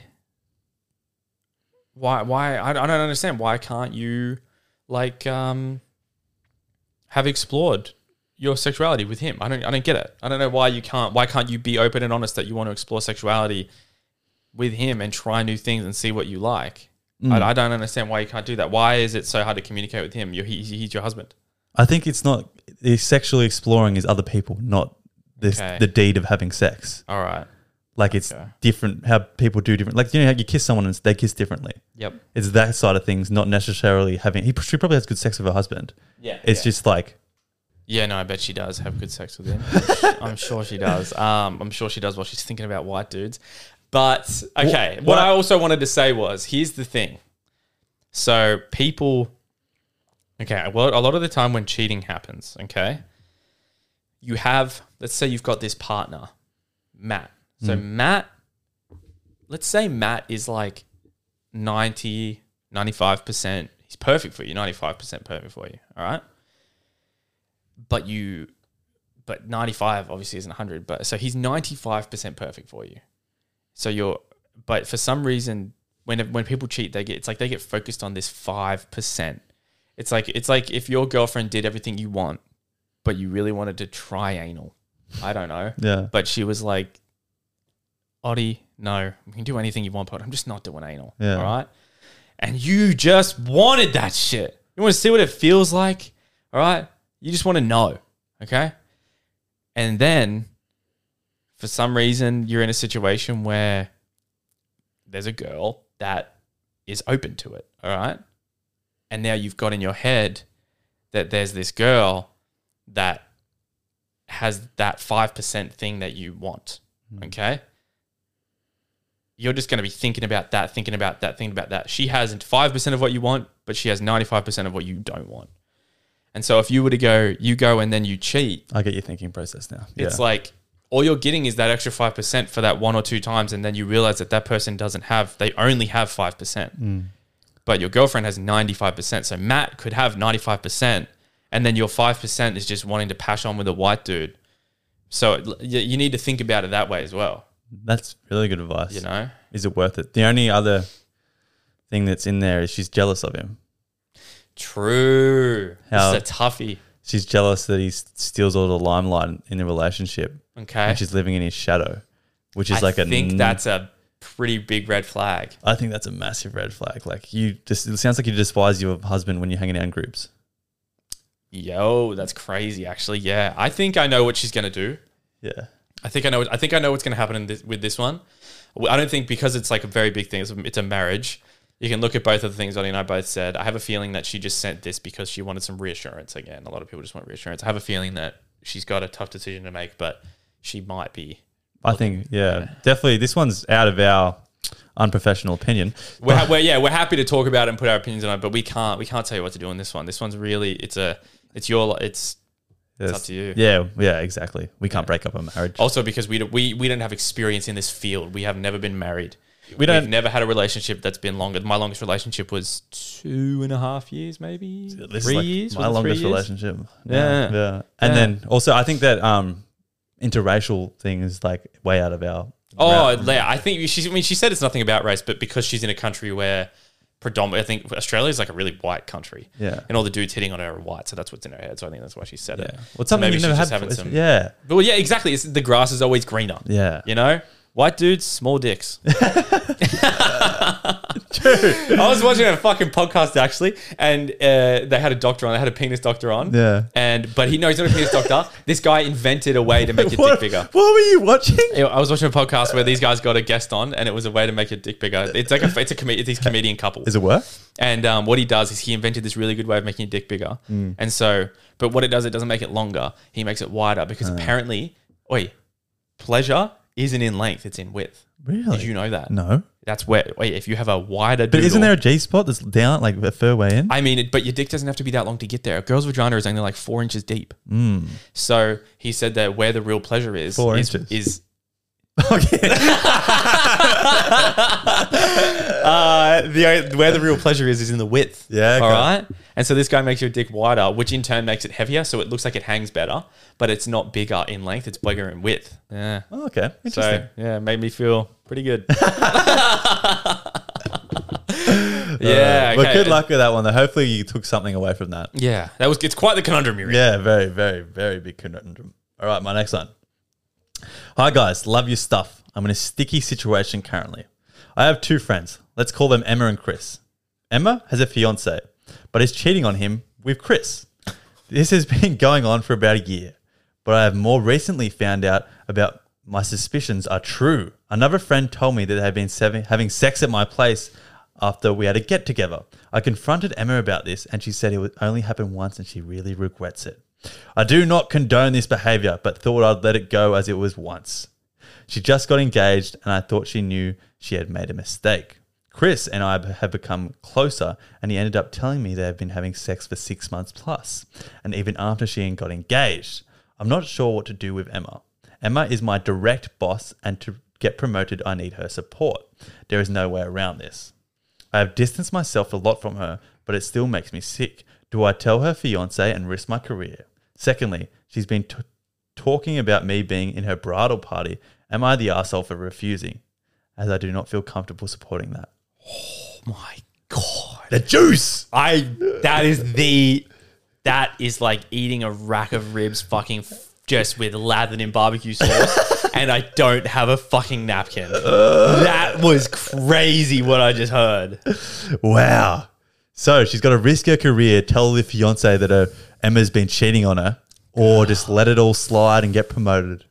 Why? Why? I, I don't understand. Why can't you, like, um, have explored your sexuality with him? I don't. I don't get it. I don't know why you can't. Why can't you be open and honest that you want to explore sexuality with him and try new things and see what you like? Mm. I, I don't understand why you can't do that. Why is it so hard to communicate with him? You're, he, he's your husband. I think it's not the sexually exploring is other people, not this Okay. the deed of having sex. All right. Like it's Okay. different how people do different. Like you know how you kiss someone and they kiss differently. Yep. It's that side of things, not necessarily having. He she probably has good sex with her husband. Yeah. It's yeah. just like Yeah, no, I bet she does have good sex with him. I'm sure she does. Um, I'm sure she does while she's thinking about white dudes. But okay, Wh- what what- I also wanted to say was, here's the thing. So people, okay, well, a lot of the time when cheating happens, okay, you have, let's say you've got this partner, Matt. So Matt, let's say Matt is like ninety, ninety-five percent. He's perfect for you, ninety-five percent perfect for you, all right? But you, but ninety-five obviously isn't one hundred, but so he's ninety-five percent perfect for you. So you're, but for some reason, when when people cheat, they get, it's like they get focused on this five percent. It's like, it's like if your girlfriend did everything you want, but you really wanted to try anal. I don't know. yeah. But she was like, Oddie, no, you can do anything you want, but I'm just not doing anal. Yeah. All right. And you just wanted that shit. You want to see what it feels like. All right. You just want to know. Okay. And then for some reason, you're in a situation where there's a girl that is open to it. All right. And now you've got in your head that there's this girl that has that five percent thing that you want. Okay. You're just going to be thinking about that, thinking about that, thinking about that. She has five percent of what you want, but she has ninety-five percent of what you don't want. And so if you were to go, you go and then you cheat, I get your thinking process now. it's yeah. like all you're getting is that extra five percent for that one or two times. And then you realize that that person doesn't have, they only have five percent. Mm. But your girlfriend has ninety-five percent. So Matt could have ninety-five percent. And then your five percent is just wanting to pash on with a white dude. So you you need to think about it that way as well. That's really good advice. You know? Is it worth it? The only other thing that's in there is she's jealous of him. True. How- This is a toughie. She's jealous that he s- steals all the limelight in the relationship, Okay. and she's living in his shadow, which is I like a. think n- that's a pretty big red flag. I think that's a massive red flag. Like you just, it sounds like you despise your husband when you're hanging out in groups. Yo, that's crazy. Actually, yeah. I think I know what she's gonna do. Yeah. I think I know. I think I know what's gonna happen in this, with this one. I don't think because it's like a very big thing. It's a, it's a marriage. You can look at both of the things Oddie and I both said. I have a feeling that she just sent this because she wanted some reassurance. Again, a lot of people just want reassurance. I have a feeling that she's got a tough decision to make, but she might be I think, yeah, definitely. This one's out of our unprofessional opinion. We're, ha- we're yeah, we're happy to talk about it and put our opinions on it, but we can't we can't tell you what to do on this one. This one's really it's a it's your it's it's up to you. Yeah, yeah, exactly. We can't break up a marriage. Also, because we don't, we we don't have experience in this field. We have never been married. We don't. We've never had a relationship that's been longer. My longest relationship was two and a half years, maybe This three is like years. my Was it three longest years? relationship. Yeah. yeah. And Yeah. then also, I think that um, interracial thing is like way out of our. Oh, route. yeah. I think she. I mean, she said it's nothing about race, but because she's in a country where predominantly, I think Australia is like a really white country. Yeah. And all the dudes hitting on her are white, so that's what's in her head. So I think that's why she said it. Yeah. Well, it's So something maybe you've never she's had. just having before. some. Yeah. But well, yeah, exactly. It's, the grass is always greener. Yeah. You know, white dudes, small dicks. I was watching a fucking podcast actually, and uh, they had a doctor on. They had a penis doctor on. Yeah. And but he knows he's not a penis doctor. This guy invented a way to make your What, dick bigger. what were you watching? I was watching a podcast where these guys got a guest on, and it was a way to make your dick bigger. It's like a it's a com- it's these comedian couple. Is it work? And um, what he does is he invented this really good way of making your dick bigger. Mm. And so, but what it does, it doesn't make it longer. He makes it wider because Uh. apparently, oi, pleasure isn't in length; it's in width. Really? Did you know that? No. That's where. Wait, if you have a wider, But doodle, isn't there a G spot that's down, like a fur way in? I mean, it, but your dick doesn't have to be that long to get there. A girl's vagina is only like four inches deep. Mm. So he said that where the real pleasure is, Four is, inches. is Okay. uh, the where the real pleasure is is in the width. Yeah, okay. All right. And so this guy makes your dick wider, which in turn makes it heavier, so it looks like it hangs better, but it's not bigger in length; it's bigger in width. Yeah. Oh, okay. Interesting. So yeah, it made me feel pretty good. Yeah. But okay. good luck with that one, though. Hopefully, you took something away from that. Yeah, that was. It's quite the conundrum you're in. Yeah, very, very, very big conundrum. All right, my next one. Hi, guys. Love your stuff. I'm in a sticky situation currently. I have two friends. Let's call them Emma and Chris. Emma has a fiance, but is cheating on him with Chris. This has been going on for about a year, but I have more recently found out about my suspicions are true. Another friend told me that they had been sev- having sex at my place after we had a get together. I confronted Emma about this and she said it would only happen once and she really regrets it. I do not condone this behavior, but thought I'd let it go as it was once. She just got engaged and I thought she knew she had made a mistake. Chris and I have become closer and he ended up telling me they have been having sex for six months plus, and even after she got engaged. I'm not sure what to do with Emma. Emma is my direct boss and to get promoted I need her support. There is no way around this. I have distanced myself a lot from her, but it still makes me sick. Do I tell her fiance and risk my career? Secondly, she's been t- talking about me being in her bridal party. Am I the arsehole for refusing? As I do not feel comfortable supporting that. Oh my god. The juice! I that is the that is like eating a rack of ribs fucking f- just with lathered in barbecue sauce and I don't have a fucking napkin. That was crazy what I just heard. Wow. So she's got to risk her career, tell the fiance that her Emma's been cheating on her, or just let it all slide and get promoted.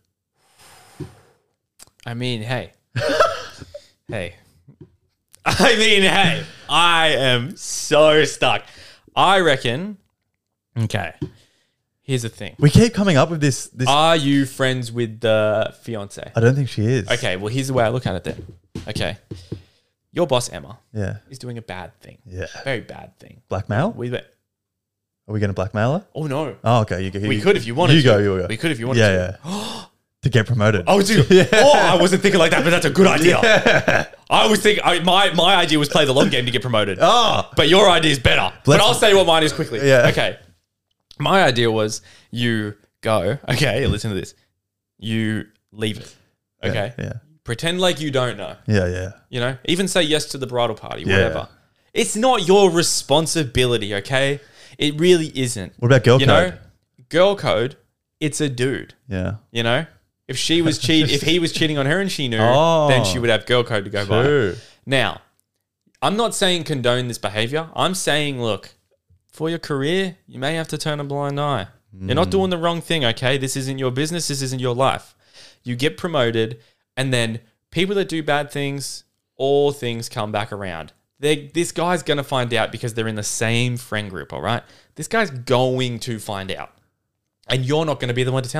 I mean, hey. hey. I mean, hey. I am so stuck. I reckon. Okay. Here's the thing. We keep coming up with this. this Are you friends with the fiance? I don't think she is. Okay, well, here's the way I look at it then. Okay. Your boss, Emma, Yeah. is doing a bad thing. Yeah. Very bad thing. Blackmail? We went, Are we going to blackmail her? oh, no. Oh, okay. You, you, We could if you wanted you to. go, you go. We could if you wanted yeah, to. Yeah, To get promoted. Oh, dude. Yeah. Oh, I wasn't thinking like that, but that's a good idea. I was thinking, I, my, my idea was play the long game to get promoted. Oh. But your idea is better. but Let's- I'll say what mine is quickly. Yeah. Okay. My idea was you go, okay, listen to this. You leave it. Okay. Yeah. Pretend like you don't know. Yeah, yeah. You know, even say yes to the bridal party, Yeah. whatever. It's not your responsibility, okay? It really isn't. What about girl you code? know, girl code, it's a dude, Yeah. you know? If she was cheat if he was cheating on her and she knew, Oh. then she would have girl code to go True. by. Now, I'm not saying condone this behavior. I'm saying, look, for your career, you may have to turn a blind eye. You're not doing the wrong thing, okay? This isn't your business. This isn't your life. You get promoted, and then people that do bad things, all things come back around. They, this guy's going to find out because they're in the same friend group, all right? This guy's going to find out. And you're not going to be the one to tell him.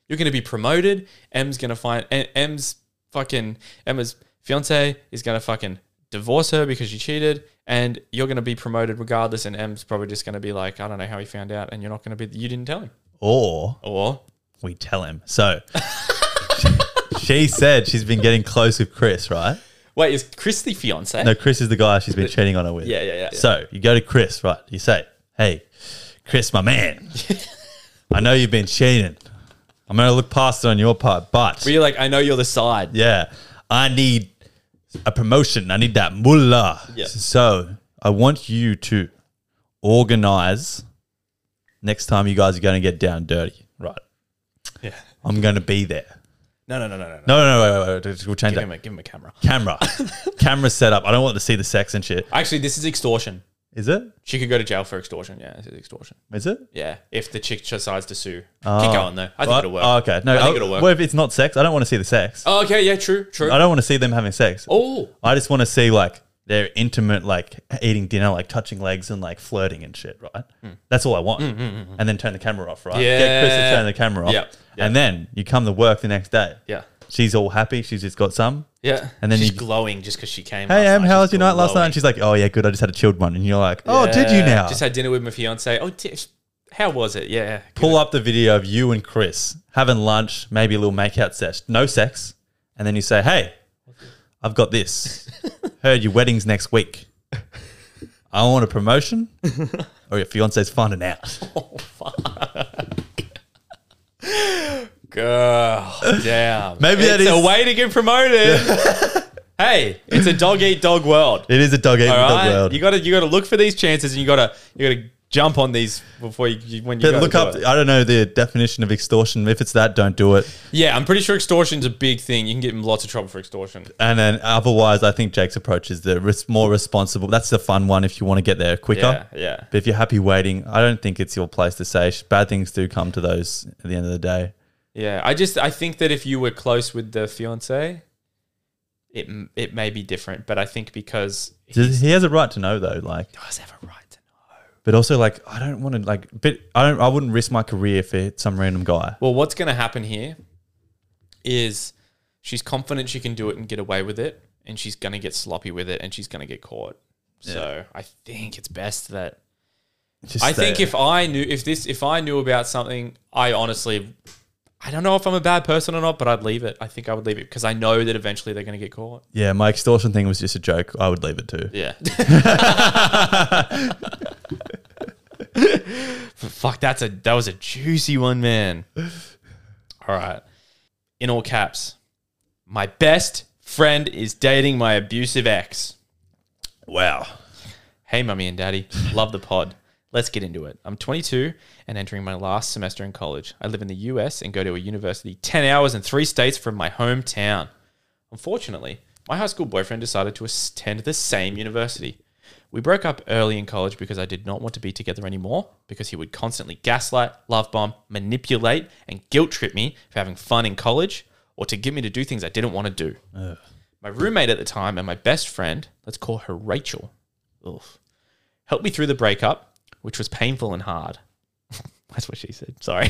You're going to be promoted. M's going to find M's fucking Emma's fiance is going to fucking divorce her because she cheated, and you're going to be promoted regardless. And M's probably just going to be like, I don't know how he found out, and you're not going to be. You didn't tell him, Or or we tell him. So she said she's been getting close with Chris, right? wait, is Chris the fiance? No, Chris is the guy she's been cheating on her with. Yeah, yeah, yeah, yeah. So you go to Chris, right? You say, hey, Chris, my man, I know you've been cheating. I'm going to look past it on your part, but Were you like, I know you're the side. yeah, I need a promotion. I need that mullah. Yeah. So I want you to organize next time you guys are going to get down dirty, right? Yeah. I'm going to be there. No, no, no, no, no. No, no, no, wait, wait, wait. We'll change Give him, that. a, give him a camera. Camera. Camera set up. I don't want to see the sex and shit. Actually, this is extortion. Is it? She could go to jail for extortion. Yeah, this is extortion. Is it? Yeah, if the chick decides to sue. Oh. Keep going, though. I think Oh, it'll work. oh, okay. No, I think I- it'll work. What if it's not sex? I don't want to see the sex. Oh, okay, yeah, true, true. I don't want to see them having sex. Oh, I just want to see like their intimate, like eating dinner, like touching legs and like flirting and shit, right? That's all I want. And then turn the camera off, right? Get Chris to Yeah. turn the camera off. Yeah, yeah. And then you come to work the next day. yeah. She's all happy. She's just got some. Yeah. And then she's you- glowing just because she came. Hey, last Em, night. how She's was your night last night? glowing. And she's like, oh, yeah, good. I just had a chilled one. And you're like, oh, did you Yeah. now? Just had dinner with my fiance. Oh, di- how was it? Yeah. Pull up the video of you and Chris having lunch, maybe a little makeout sesh, no sex. And then you say, hey, I've got this. Heard your wedding's next week. I want a promotion or your fiance's finding out. Girl, damn. Maybe that it's a is- way to get promoted. Hey, it's a dog eat dog world. It is a dog eat All dog right, world. you got to you got to look for these chances, and you got to you got to jump on these before you you- when you But gotta look do up, it. I don't know the definition of extortion. If it's that, don't do it. Yeah, I'm pretty sure extortion's a big thing. You can get in lots of trouble for extortion. And then otherwise, I think Jake's approach is the res- more responsible. That's the fun one if you want to get there quicker. Yeah, yeah. But if you're happy waiting, I don't think it's your place to say. Bad things do come to those at the end of the day. Yeah, I just I think that if you were close with the fiance, it m- it may be different. But I think because Does- He has a right to know, though. Like, he does have a right to know. but also, like, I don't want to, like, but I don't. I wouldn't risk my career for some random guy. Well, what's going to happen here is she's confident she can do it and get away with it, and she's going to get sloppy with it, and she's going to get caught. So I think it's best that Just I stay- think if I knew if this if I knew about something, I honestly. I don't know if I'm a bad person or not, but I'd leave it. I think I would leave it because I know that eventually they're going to get caught. yeah, my extortion thing was just a joke. I would leave it too. Yeah. Fuck, that's a that was a juicy one, man. All right. In all caps, my best friend is dating my abusive ex. Wow. Hey, mummy and daddy, love the pod. Let's get into it. I'm twenty-two and entering my last semester in college. I live in the U S and go to a university ten hours and three states from my hometown. Unfortunately, my high school boyfriend decided to attend the same university. We broke up early in college because I did not want to be together anymore because he would constantly gaslight, love bomb, manipulate, and guilt trip me for having fun in college or to get me to do things I didn't want to do. Ugh. My roommate at the time and my best friend, let's call her Rachel, oof, helped me through the breakup, which was painful and hard. That's what she said. Sorry.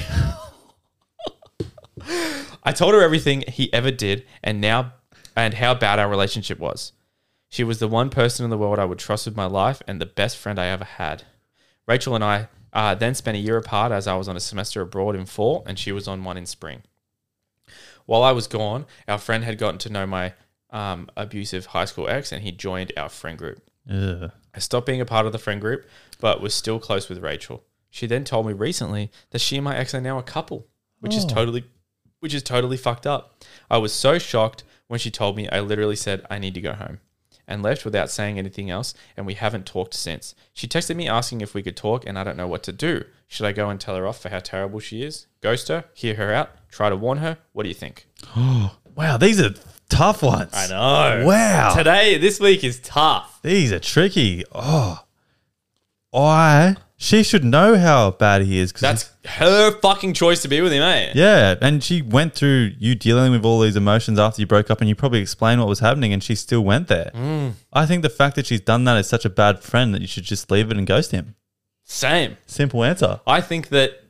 I told her everything he ever did and now and how bad our relationship was. She was the one person in the world I would trust with my life and the best friend I ever had. Rachel and I uh, then spent a year apart as I was on a semester abroad in fall and she was on one in spring. While I was gone, our friend had gotten to know my um, abusive high school ex and he joined our friend group. Ugh. I stopped being a part of the friend group, but was still close with Rachel. She then told me recently that she and my ex are now a couple, which is Oh. totally, which is totally fucked up. I was so shocked when she told me. I literally said I need to go home, and left without saying anything else. And we haven't talked since. She texted me asking if we could talk, and I don't know what to do. Should I go and tell her off for how terrible she is? Ghost her? Hear her out? Try to warn her? What do you think? Wow, these are tough ones. I know. Wow. Today, this week is tough. These are tricky. Oh, I. She should know how bad he is. 'cause That's her fucking choice to be with him, eh? yeah, and she went through you dealing with all these emotions after you broke up, and you probably explained what was happening, and she still went there. Mm. I think the fact that she's done that is such a bad friend that you should just leave it and ghost him. Same. Simple answer. I think that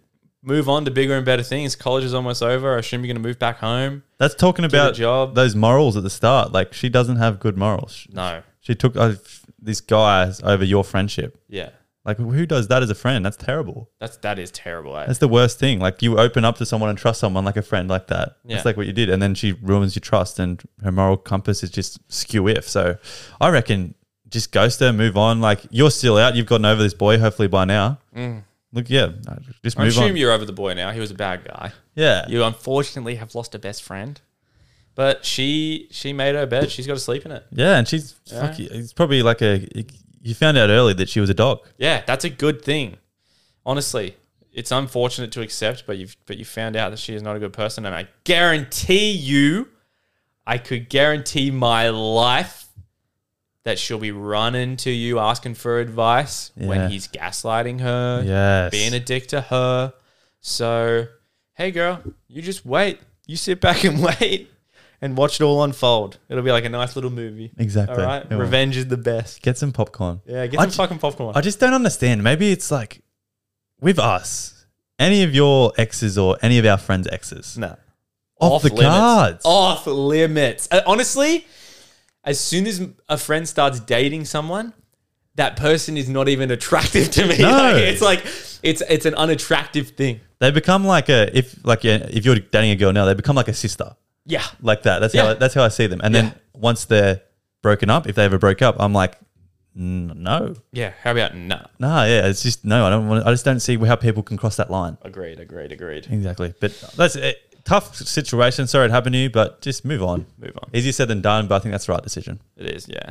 move on to bigger and better things. College is almost over. I assume you're going to move back home. That's talking Get a about job. those morals at the start. Like, she doesn't have good morals. No. She took uh, this guy over your friendship. Yeah. Like, who does that as a friend? That's terrible. That's that is terrible. Eh? That's the worst thing. Like, you open up to someone and trust someone like a friend like that. Yeah. That's like what you did. And then she ruins your trust and her moral compass is just skew if. So I reckon just ghost her, move on. Like, you're still out. You've gotten over this boy, hopefully by now. Mm. Look, yeah, just I move assume on. you're over the boy now. He was a bad guy. Yeah. You unfortunately have lost a best friend. But she she made her bed. She's got to sleep in it. Yeah, and she's, Yeah. fuck, it's probably like a, you found out early that she was a dog. Yeah, that's a good thing. Honestly, it's unfortunate to accept, but you've but you found out that she is not a good person, and I guarantee you, I could guarantee my life that she'll be running to you asking for advice Yeah. when he's gaslighting her, Yes. being a dick to her. So, hey girl, you just wait. You sit back and wait and watch it all unfold. It'll be like a nice little movie. Exactly. All right? It will. Revenge is the best. Get some popcorn. Yeah, get I some ju- fucking popcorn. I just don't understand. Maybe it's like with us, any of your exes or any of our friends' exes. No. Off, the limits. cards. Off limits. Uh, honestly, as soon as a friend starts dating someone, that person is not even attractive to me. No. Like, it's like it's it's an unattractive thing. They become like a if like yeah, if you're dating a girl now, they become like a sister. Yeah. Like that. That's Yeah. how I, that's how I see them. And Yeah. then once they're broken up, if they ever broke up, I'm like, "N- no, Yeah. How about nah? nah, yeah, it's just no. I don't want. I just don't see how people can cross that line. Agreed. Agreed. Agreed. Exactly. But that's a tough situation. Sorry it happened to you, but just move on. Move on. Easier said than done, but I think that's the right decision. It is. Yeah.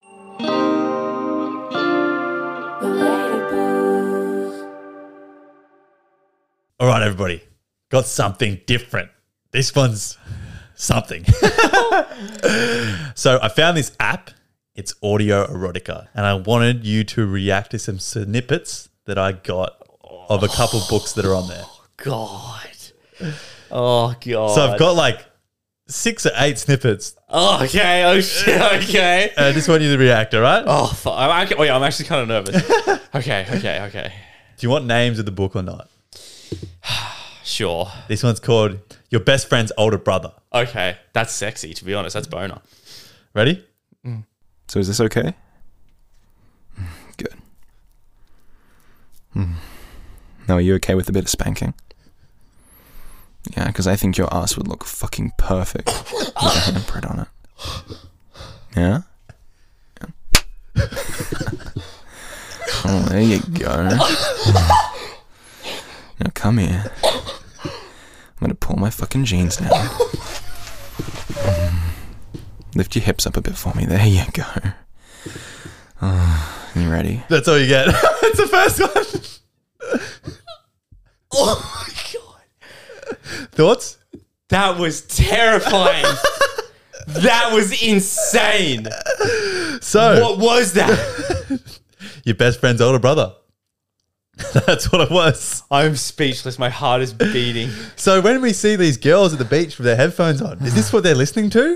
All right, everybody, got something different. This one's something. So I found this app. It's Audio Erotica, and I wanted you to react to some snippets that I got of a couple books that are on there. God. Oh God. So I've got like six or eight snippets. Oh, okay. Oh shit. Okay. And I just want you to react, all right? Oh, fuck. I'm, actually, oh yeah, I'm actually kind of nervous. Okay. Okay. Okay. Do you want names of the book or not? Sure. This one's called Your Best Friend's Older Brother. Okay. That's sexy. To be honest, that's boner. Ready? So is this okay? Good. Hmm. Now, are you okay with a bit of spanking? Yeah, because I think your ass would look fucking perfect with a handprint on it. Yeah? Yeah. Oh, there you go. Now come here. I'm gonna pull my fucking jeans down. Lift your hips up a bit for me. There you go. Oh, you ready? That's all you get. That's the first one. Oh my God. Thoughts? That was terrifying. That was insane. So, What was that? your best friend's older brother. That's what it was. I'm speechless. My heart is beating. So when we see these girls at the beach with their headphones on, is this what they're listening to?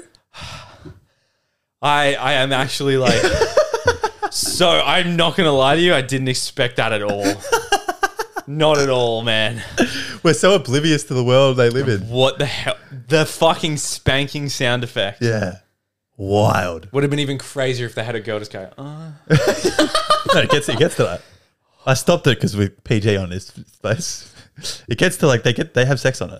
I I am actually like so I'm not gonna lie to you, I didn't expect that at all. Not at all, man. We're so oblivious to the world they live in. What the hell? The fucking spanking sound effect. Yeah. Wild. Would have been even crazier if they had a girl just go, uh. No, it gets it gets to that. I stopped it because with P G on this place. It gets to like they get they have sex on it.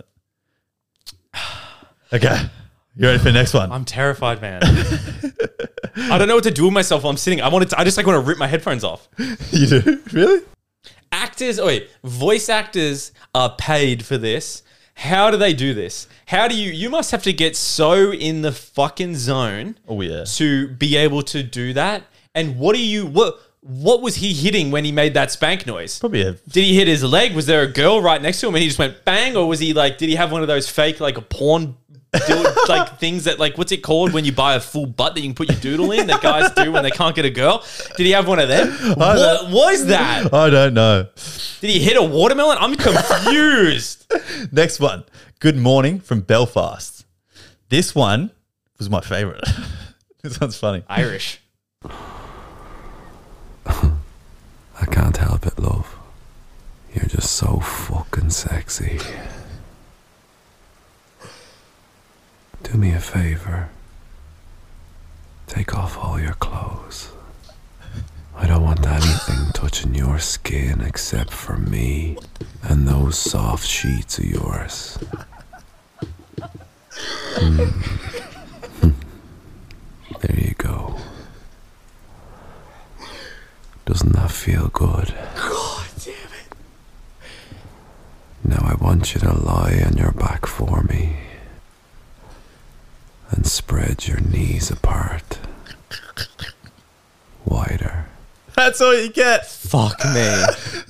Okay. You ready for the next one? I'm terrified, man. I don't know what to do with myself while I'm sitting. I wanted to, I just like want to rip my headphones off. You do? Really? Actors, oh wait, voice actors are paid for this. How do they do this? How do you, you must have to get so in the fucking zone Oh yeah. to be able to do that. And what do you, what, what was he hitting when he made that spank noise? Probably a Did he hit his leg? Was there a girl right next to him and he just went bang? Or was he like, did he have one of those fake, like a porn, do- like things that, like, what's it called when you buy a full butt that you can put your doodle in that guys do when they can't get a girl? Did he have one of them? What was that? I don't know. Did he hit a watermelon? I'm confused. Next one. Good Morning from Belfast. This one was my favorite. This one's funny. Irish. I can't help it, love. You're just so fucking fucking sexy. Do me a favor. Take off all your clothes. I don't want anything touching your skin except for me and those soft sheets of yours. Mm. There you go. Doesn't that feel good? God damn it. Now I want you to lie on your back for me and spread your knees apart. Wider. That's all you get. Fuck me.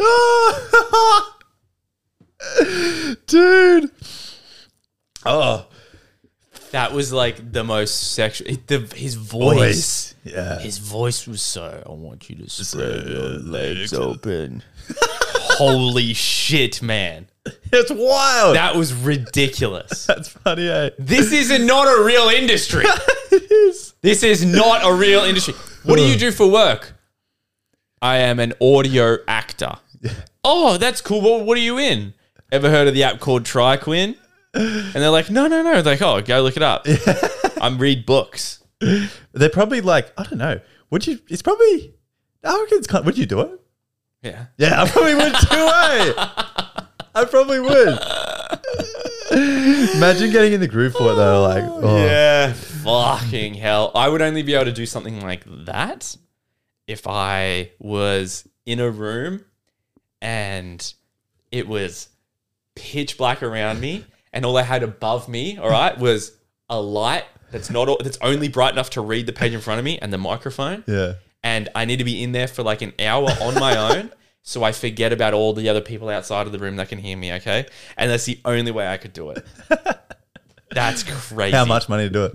Dude. Oh. That was like the most sexual. The, his voice. Voice. Yeah. His voice was so, I want you to spread your legs open. Holy shit, man. It's wild. That was ridiculous. That's funny, eh? This is not a real industry. It is. This is not a real industry. What do you do for work? I am an audio actor. Oh, that's cool. What, what are you in? Ever heard of the app called TryQuinn? And they're like, no, no, no. They're like, oh, go look it up. I'm read books. They're probably like, I don't know. Would you, it's probably, I reckon it's kind would you do it? Yeah. Yeah, I probably would too, eh? I probably would. Imagine getting in the groove for it though. Like, oh. Yeah. Fucking hell. I would only be able to do something like that if I was in a room and it was pitch black around me and all I had above me, all right, was a light that's not that's only bright enough to read the page in front of me and the microphone. Yeah. And I need to be in there for like an hour on my own. So I forget about all the other people outside of the room that can hear me, okay? And that's the only way I could do it. That's crazy. How much money to do it?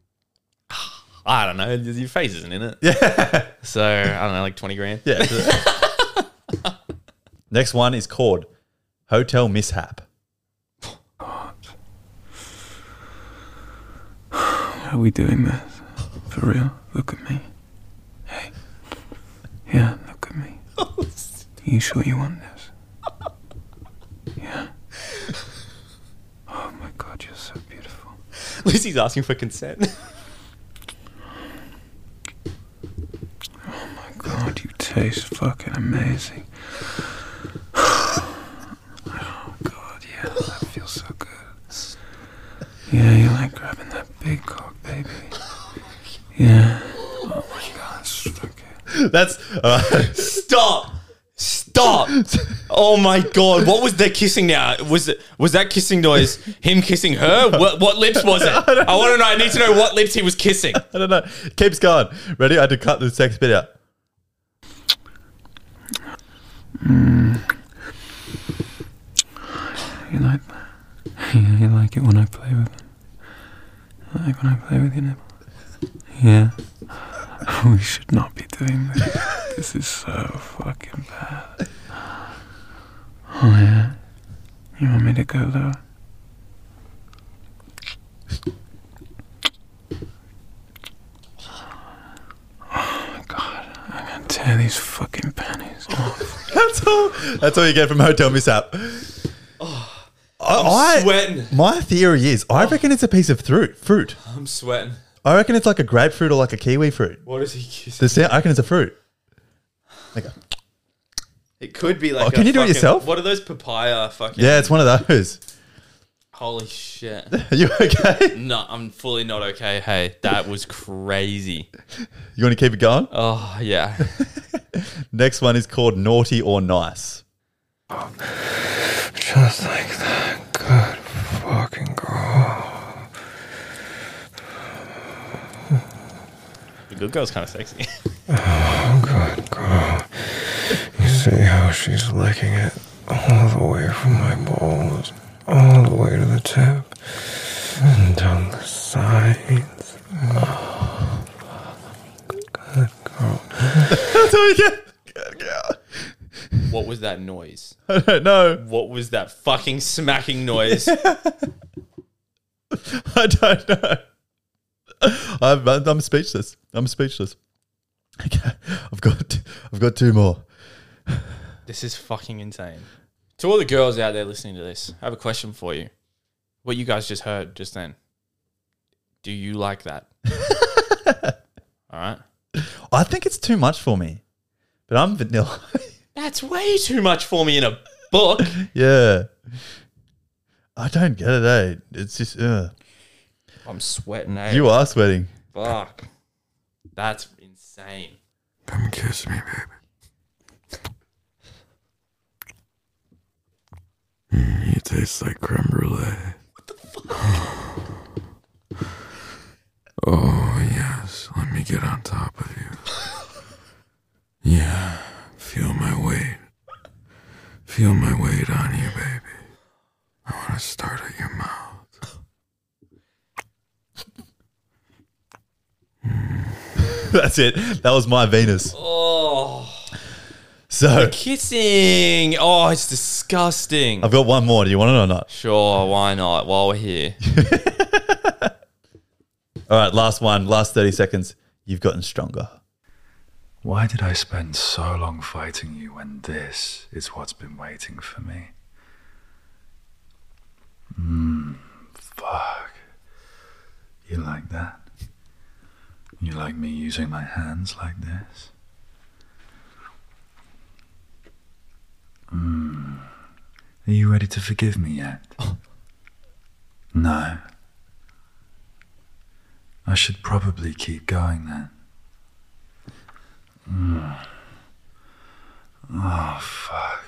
I don't know. Your face isn't in it. Yeah. So, I don't know, like twenty grand. Yeah. Next one is called Hotel Mishap. Are we doing this? For real? Look at me. Hey. Yeah, look at me. You sure you want this? Yeah. Oh my God, you're so beautiful. Lucy's asking for consent. Oh my God, you taste fucking amazing. Oh God, yeah, that feels so good. Yeah, you like grabbing that big cock, baby. Yeah. Oh my God, it's okay. That's uh, Stop. Stop. Oh my God. What was that kissing now? Was it was that kissing noise him kissing her? What, what lips was it? I want to know. I need to know what lips he was kissing. I don't know. Keeps going. Ready? I had to cut the sex bit out. Mm. You like that? Yeah, you like it when I play with them? You like when I play with your nipple? Yeah. We should not be doing this. This is so fucking bad. Oh yeah? You want me to go though? Oh my God. I'm gonna tear these fucking panties off. That's all. That's all you get from Hotel Mishap. Oh, I, I'm I- sweating. My theory is, I reckon it's a piece of fruit. Fruit. I'm sweating. I reckon it's like a grapefruit or like a kiwi fruit. What is he kissing? The sound, I reckon it's a fruit. Like a, It could be like Oh, can a you do it fucking- yourself? What are those papaya fucking... yeah, it's one of those. Holy shit. Are you okay? No, I'm fully not okay. Hey, that was crazy. You want to keep it going? Oh, yeah. Next one is called Naughty or Nice. Just like that good fucking girl. The good girl's kind of sexy. Oh, good girl. You see how she's licking it all the way from my balls, all the way to the tip, and down the sides. Oh, good girl. That's all you get. Good girl. What was that noise? I don't know. What was that fucking smacking noise? I don't know. I'm, I'm speechless. I'm speechless. Okay, I've got, I've got two more. This is fucking insane. To all the girls out there listening to this, I have a question for you. What you guys just heard just then. Do you like that? All right. I think it's too much for me, but I'm vanilla. That's way too much for me in a book. Yeah. I don't get it, eh? It's just, uh. I'm sweating, eh? You are sweating. Fuck. That's insane. Come kiss me, baby. Mm, you taste like creme brulee. What the fuck? Oh, yes. Let me get on top of you. Yeah. Feel my weight. Feel my weight on you, baby. I want to start at your mouth. That's it. That was my Venus. Oh. So, Kissing. Oh, it's disgusting. I've got one more. Do you want it or not? Sure, why not? While we're here. All right, last one. Last thirty seconds. You've gotten stronger. Why did I spend so long fighting you when this is what's been waiting for me? Mmm, fuck. You like that? You like me using my hands like this? Mmm. Are you ready to forgive me yet? No. I should probably keep going then. Mm. Oh, fuck.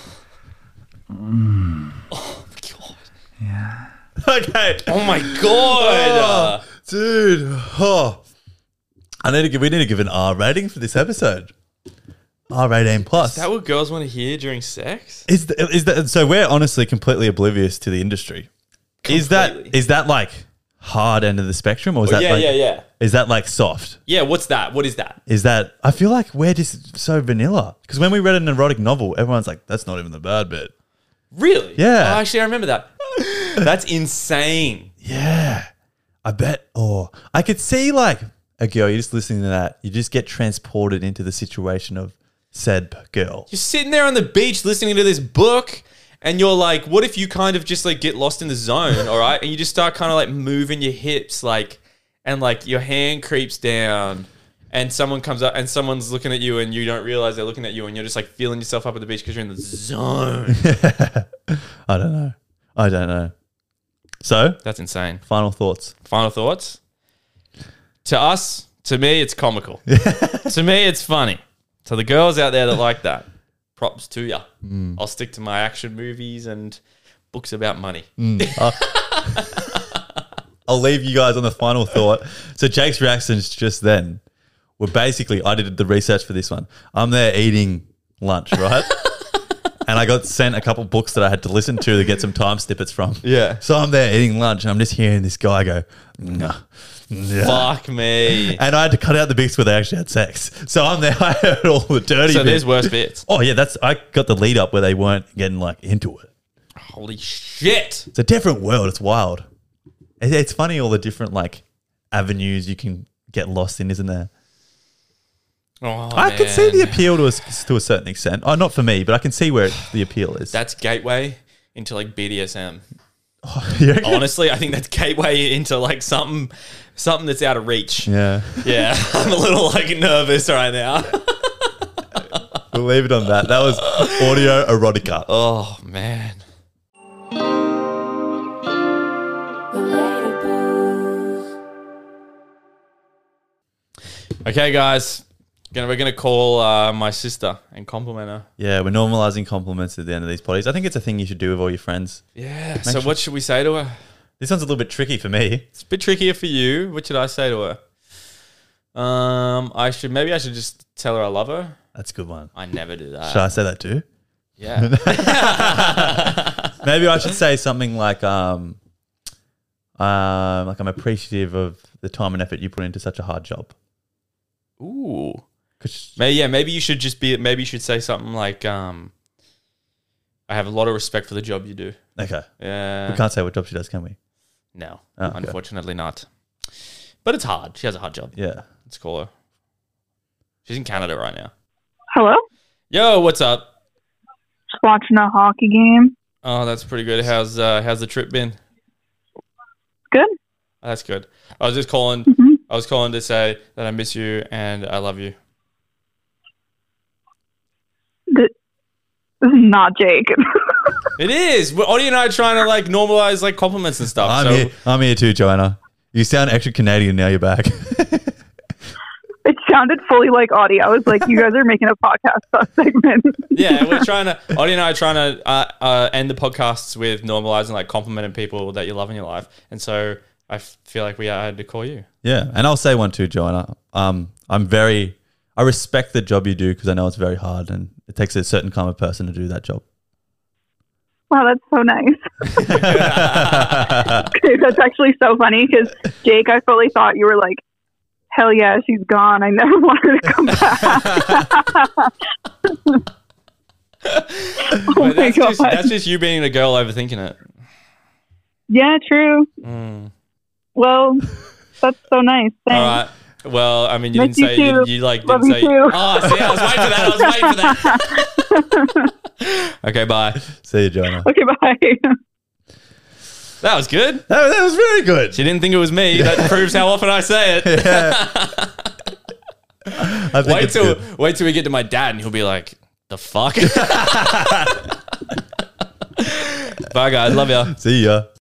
Mm. Oh, my God. Yeah. Okay. Oh, my God. Oh, dude. Oh. I need to give, we need to give an R rating for this episode. R eighteen plus. Is that what girls want to hear during sex? Is the, is that so? We're honestly completely oblivious to the industry. Is that Completely. is that like hard end of the spectrum, or is Oh, that yeah, like, yeah, yeah. Is that like soft? Yeah, what's that? What is that? Is that I feel like we're just so vanilla because when we read an erotic novel, everyone's like, "That's not even the bad bit." Really? Yeah. Oh, actually, I remember that. That's insane. Yeah, I bet. Or I could see like a girl. You're just listening to that. You just get transported into the situation of said girl. You're sitting there on the beach listening to this book, and you're like, what if you kind of just like get lost in the zone, all right? And you just start kind of like moving your hips, like, and like your hand creeps down, and someone comes up and someone's looking at you, and you don't realize they're looking at you, and you're just like feeling yourself up at the beach because you're in the zone. I don't know. I don't know. So, That's insane. final thoughts. Final thoughts? To us, to me, it's comical. To me, it's funny. To the girls out there that like that, props to ya. Mm. I'll stick to my action movies and books about money. I'll leave you guys on the final thought. So Jake's reactions just then were basically, I did the research for this one. I'm there eating lunch, right? And I got sent a couple books that I had to listen to to get some time snippets from. Yeah. So I'm there eating lunch and I'm just hearing this guy go, nah, nah. Fuck me. And I had to cut out the bits where they actually had sex. So I'm there, I heard all the dirty So bits. there's worse bits. Oh yeah, that's I got the lead up where they weren't getting like into it. Holy shit. It's a different world. It's wild. It- It's funny all the different like avenues you can get lost in, isn't there? Oh, I can see the man. appeal to a, to a certain extent. Oh, not for me, but I can see where the appeal is. That's gateway into like B D S M. You reckon? Honestly, I think that's gateway into like something something that's out of reach. Yeah. Yeah. I'm a little like nervous right now. We'll leave it on that. That was audio erotica. Oh, man. Okay, guys. Gonna, we're going to call uh, my sister and compliment her. Yeah, we're normalizing compliments at the end of these potties. I think it's a thing you should do with all your friends. Yeah. So sure- what should we say to her? This one's a little bit tricky for me. It's a bit trickier for you. What should I say to her? Um, I should maybe I should just tell her I love her. That's a good one. I never do that. Should I say that too? Yeah. Maybe I should say something like, um, um, like I'm appreciative of the time and effort you put into such a hard job. Ooh. 'Cause- Maybe, yeah, maybe you should just be. Maybe you should say something like, um, "I have a lot of respect for the job you do." okay, Yeah. we can't say what job she does, can we? No, Oh, okay. unfortunately not. But it's hard. She has a hard job. Yeah. Let's call her. She's in Canada right now. Hello? Yo, what's up? watching a hockey game. Oh, that's pretty good. How's uh, how's the trip been? Good. That's good. I was just calling. Mm-hmm. I was calling to say that I miss you and I love you. This, this is not Jake. It is. Well, Audie and I are trying to like normalize like compliments and stuff. I'm so here. I'm here too, Joanna. You sound extra Canadian now. You're back. It sounded fully like Audie. I was like, you guys are making a podcast segment. yeah, we're trying to. Audie and I are trying to uh, uh, end the podcasts with normalizing like complimenting people that you love in your life, and so I f- feel like we had to call you. Yeah, and I'll say one too, Joanna. Um, I'm very. I respect the job you do because I know it's very hard and it takes a certain kind of person to do that job. Wow, that's so nice. Okay, that's actually so funny because Jake, I fully thought you were like, hell yeah, she's gone. I never want her to come back. Oh But my that's, God. just, that's just you being a girl overthinking it. Yeah, true. Mm. Well, that's so nice. Thanks. All right. Well, I mean, you Miss didn't say you you, too. you like Love didn't you say. too. Oh, see, I was waiting for that. I was waiting for that. Okay, bye. See you, Joanna. Okay, bye. That was good. That, that was very good. She didn't think it was me. That proves how often I say it. I think wait it's till good. wait till we get to my dad, and he'll be like, "The fuck." Bye, guys. Love ya. See ya.